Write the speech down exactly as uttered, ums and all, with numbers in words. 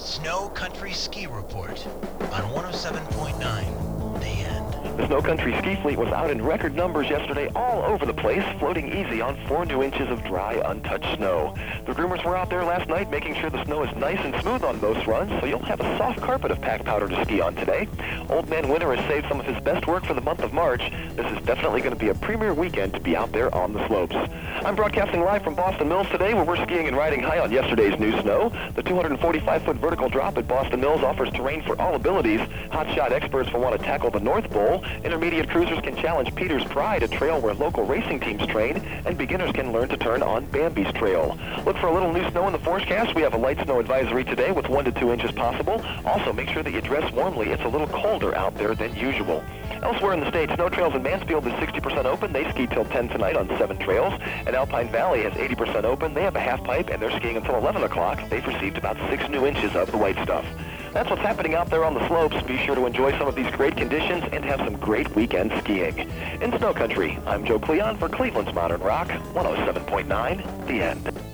Snow Country Ski Report on one oh seven point nine The End. The Snow Country ski fleet was out in record numbers yesterday all over the place, floating easy on four new inches of dry, untouched snow. The groomers were out there last night making sure the snow is nice and smooth on most runs, so you'll have a soft carpet of pack powder to ski on today. Old Man Winter has saved some of his best work for the month of March. This is definitely going to be a premier weekend to be out there on the slopes. I'm broadcasting live from Boston Mills today, where we're skiing and riding high on yesterday's new snow. The two hundred forty-five foot vertical drop at Boston Mills offers terrain for all abilities. Hotshot experts will want to tackle the North Bowl. Intermediate cruisers can challenge Peter's Pride, a trail where local racing teams train, and beginners can learn to turn on Bambi's Trail. Look for a little new snow in the forecast. We have a light snow advisory today with one to two inches possible. Also, make sure that you dress warmly. It's a little colder out there than usual. Elsewhere in the state, Snow Trails in Mansfield is sixty percent open. They ski till ten tonight on seven trails. And Alpine Valley has eighty percent open. They have a half pipe, and they're skiing until eleven o'clock. They've received about six new inches of the white stuff. That's what's happening out there on the slopes. Be sure to enjoy some of these great conditions and have some great weekend skiing. In Snow Country, I'm Joe Cleon for Cleveland's Modern Rock, one oh seven point nine The End.